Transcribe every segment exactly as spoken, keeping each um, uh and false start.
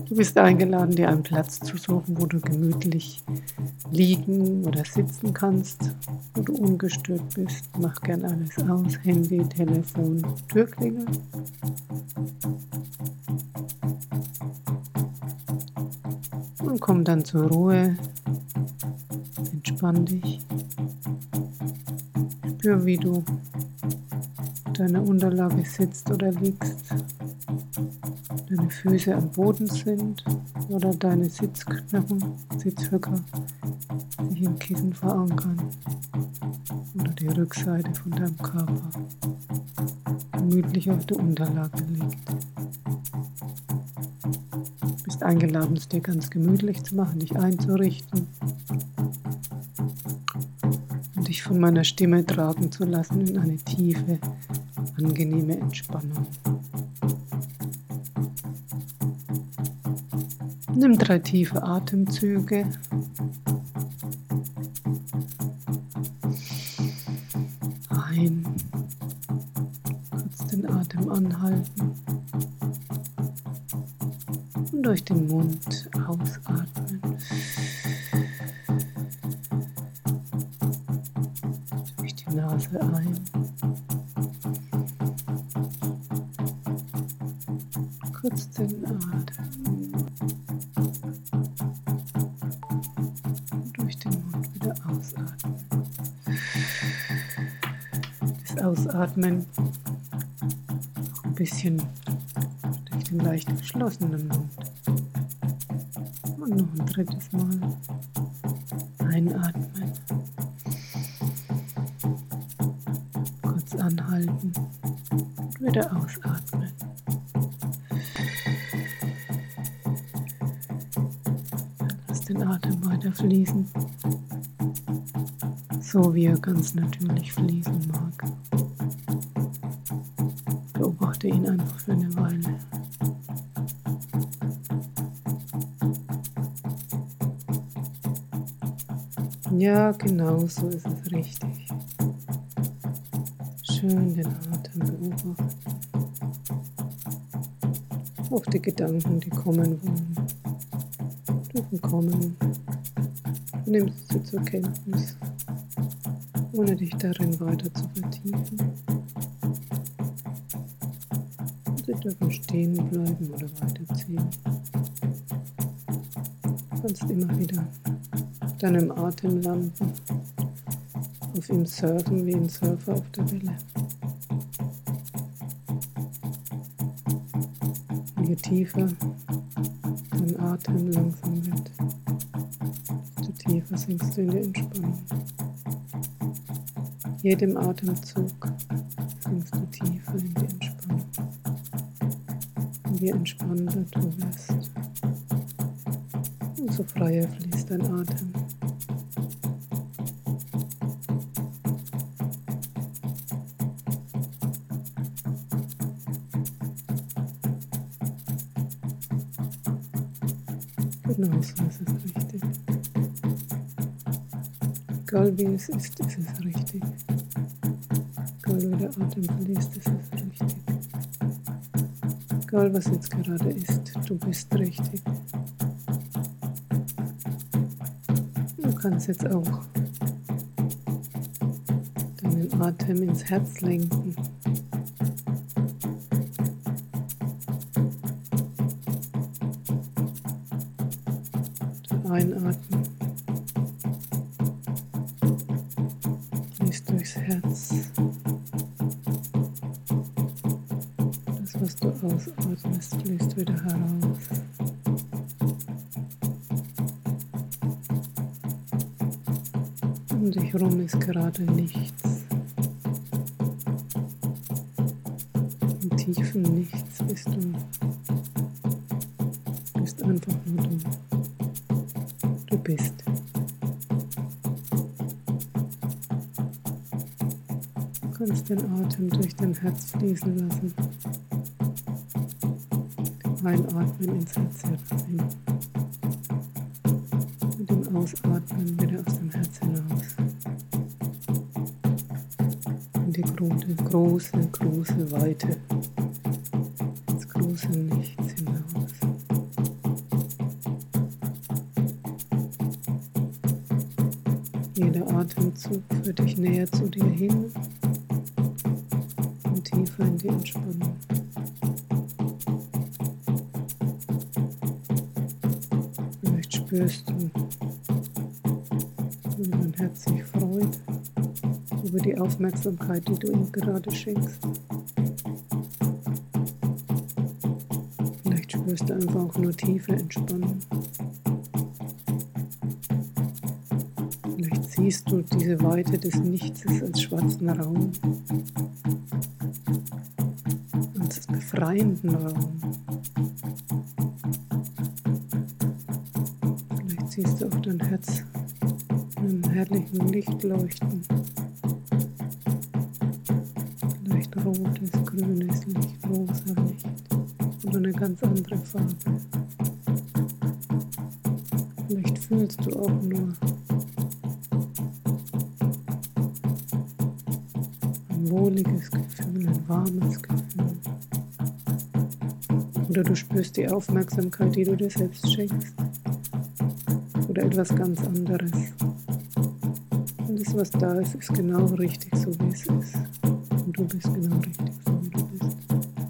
Du bist eingeladen, dir einen Platz zu suchen, wo du gemütlich liegen oder sitzen kannst, wo du ungestört bist. Mach gern alles aus, Handy, Telefon, Türklingel. Und komm dann zur Ruhe. Entspann dich. Spür, wie du auf deiner Unterlage sitzt oder liegst. Deine Füße am Boden sind oder deine Sitzknochen, Sitzhöcker sich im Kissen verankern oder die Rückseite von deinem Körper gemütlich auf der Unterlage liegt. Du bist eingeladen, es dir ganz gemütlich zu machen, dich einzurichten und dich von meiner Stimme tragen zu lassen in eine tiefe, angenehme Entspannung. Nimm drei tiefe Atemzüge. Ein. Kurz den Atem anhalten. Und durch den Mund ausatmen. Durch die Nase ein. Kurz den Atem. Ausatmen. Das Ausatmen auch ein bisschen durch den leicht geschlossenen Mund. Und noch ein drittes Mal einatmen. Kurz anhalten und wieder ausatmen. Lass den Atem weiter fließen. So wie er ganz natürlich fließen mag. Beobachte ihn einfach für eine Weile. Ja, genau so ist es richtig. Schön den Atem beobachten. Auch die Gedanken, die kommen wollen, dürfen kommen. Du nimmst sie zur Kenntnis, ohne dich darin weiter zu vertiefen. Sie dürfen stehen bleiben oder weiterziehen. Du kannst immer wieder auf deinem Atem landen, auf ihm surfen wie ein Surfer auf der Welle. Je tiefer dein Atem langsam wird, desto tiefer sinkst du in die Entspannung. Jedem Atemzug sinkst du tiefer in die Entspannung. Und je entspannter du wirst, umso freier fließt dein Atem. Genau so ist es richtig. Egal wie es ist, ist es richtig. Egal wie der Atem fließt, ist es richtig. Egal was jetzt gerade ist, du bist richtig. Du kannst jetzt auch deinen Atem ins Herz lenken. Einatmen. Fließt durchs Herz. Das, was du ausatmest, fließt wieder heraus. Um dich herum ist gerade nichts. Im tiefen Nichts bist du. Du bist einfach nur du. Du bist. Du kannst den Atem durch dein Herz fließen lassen. Einatmen ins Herz hinein. Mit dem Ausatmen wieder aus dem Herz hinaus. In die große, große, große Weite. Ins große Nichts hinaus. Atemzug führt dich näher zu dir hin und tiefer in die Entspannung. Vielleicht spürst du, wie dein Herz sich freut über die Aufmerksamkeit, die du ihm gerade schenkst. Vielleicht spürst du einfach auch nur tiefe Entspannung. Vielleicht siehst du diese Weite des Nichts als schwarzen Raum, als befreienden Raum. Vielleicht siehst du auch dein Herz in einem herrlichen Licht leuchten. Vielleicht rotes, grünes Licht, rosa Licht oder eine ganz andere Farbe. Vielleicht fühlst du auch nur ein wohliges Gefühl, ein warmes Gefühl. Oder du spürst die Aufmerksamkeit, die du dir selbst schenkst. Oder etwas ganz anderes. Alles, was da ist, ist genau richtig, so wie es ist. Und du bist genau richtig, so wie du bist.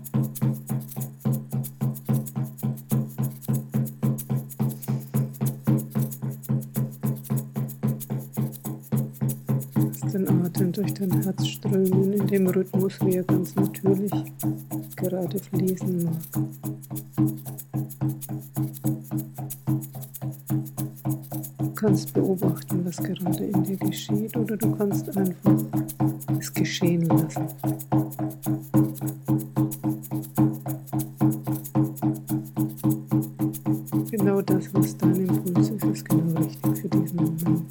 Lass den Atem durch dein Herz strömen, in dem Rhythmus, wie er ganz natürlich gerade fließen mag. Du kannst beobachten, was gerade in dir geschieht, oder du kannst einfach es geschehen lassen. Genau das, was dein Impuls ist, ist genau richtig für diesen Moment.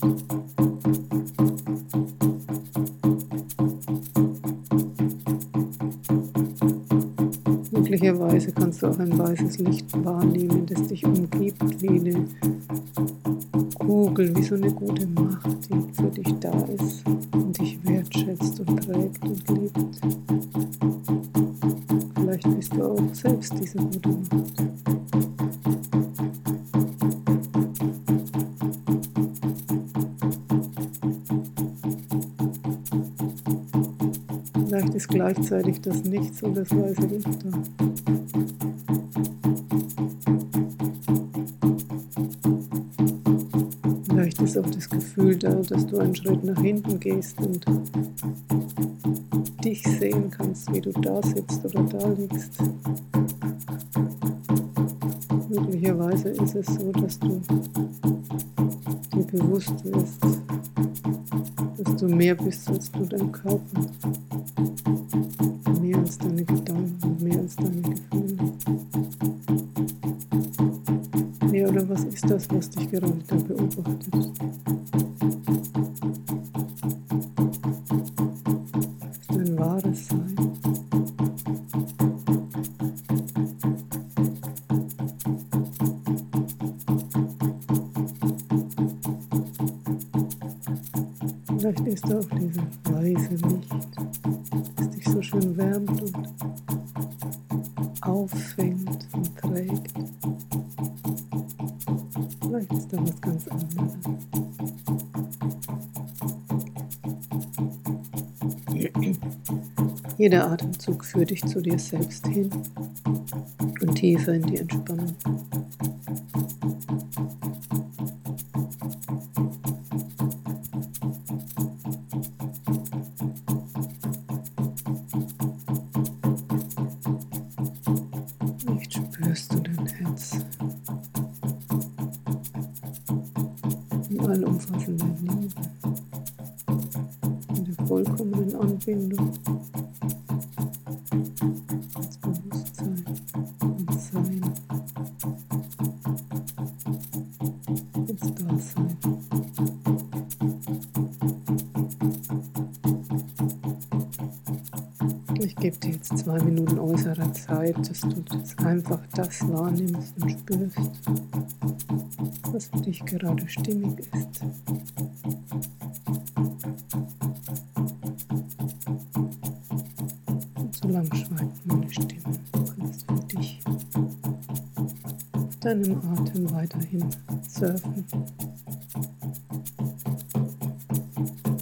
Möglicherweise kannst du auch ein weißes Licht wahrnehmen, das dich umgibt, wie eine Kugel, wie so eine gute Macht, die für dich da ist und dich wertschätzt und trägt und liebt. Vielleicht bist du auch selbst diese gute Macht. Vielleicht ist gleichzeitig das Nichts und das weiße Licht da. Vielleicht ist auch das Gefühl da, dass du einen Schritt nach hinten gehst und dich sehen kannst, wie du da sitzt oder da liegst. Möglicherweise ist es so, dass du dir bewusst wirst, dass du mehr bist als du dein Körper, mehr als deine Gedanken, mehr als deine Gefühle. Ja, oder was ist das, was dich gerade da beobachtet? Ist dein wahres Sein? Vielleicht ist da auch dieses weiße Licht, das dich so schön wärmt und auffängt und trägt. Vielleicht ist da was ganz anderes. Jeder Atemzug führt dich zu dir selbst hin und tiefer in die Entspannung. Vielleicht spürst du dein Herz in allumfassender Liebe, in der vollkommenen Anbindung ins Bewusstsein und Sein, ins Dasein. Ich gebe dir jetzt zwei Minuten äußerer Zeit, dass du jetzt einfach das wahrnimmst und spürst, was für dich gerade stimmig ist. Und so lang schweigt meine Stimme. Du kannst für dich auf deinem Atem weiterhin surfen.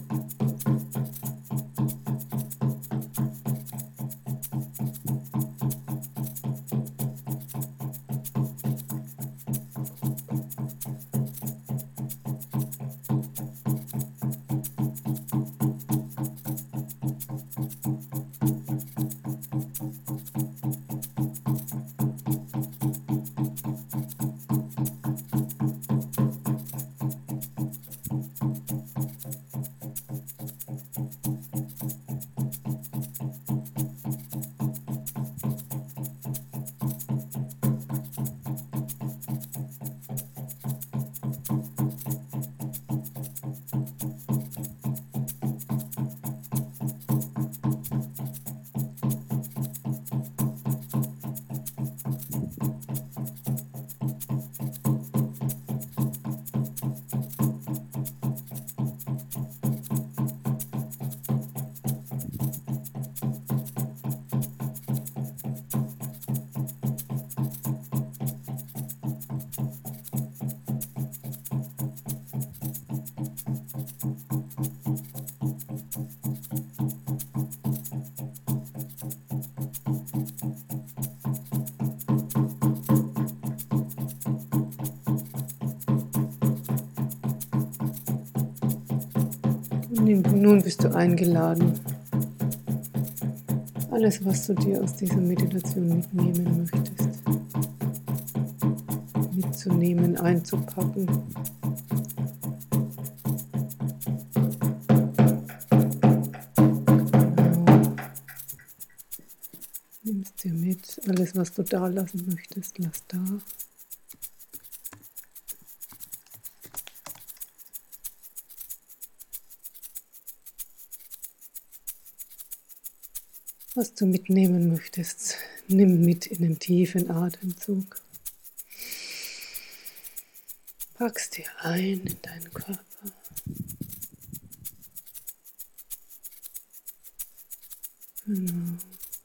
Nun bist du eingeladen, alles, was du dir aus dieser Meditation mitnehmen möchtest, mitzunehmen, einzupacken. Genau. Nimmst dir mit, alles, was du da lassen möchtest, lass da. Was du mitnehmen möchtest, nimm mit in einen tiefen Atemzug. Packst dir ein in deinen Körper. Genau.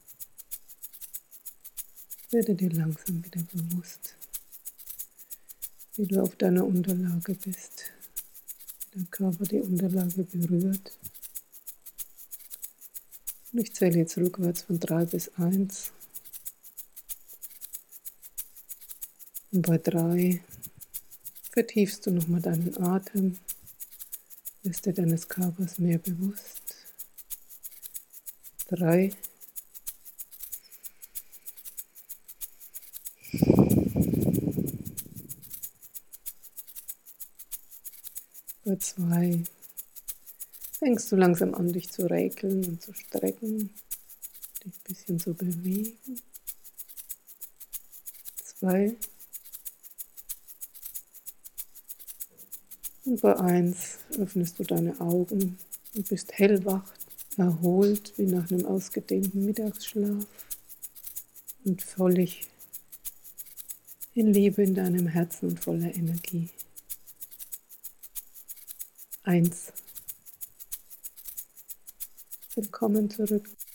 Werde dir langsam wieder bewusst, wie du auf deiner Unterlage bist. Der Körper die Unterlage berührt. Und ich zähle jetzt rückwärts von drei bis eins. Und bei drei vertiefst du nochmal deinen Atem, wirst dir deines Körpers mehr bewusst. Drei. Bei zwei fängst du langsam an, dich zu räkeln und zu strecken, dich ein bisschen zu bewegen. Zwei. Und bei eins öffnest du deine Augen und bist hellwach, erholt wie nach einem ausgedehnten Mittagsschlaf und völlig in Liebe in deinem Herzen und voller Energie. Eins. Willkommen zurück.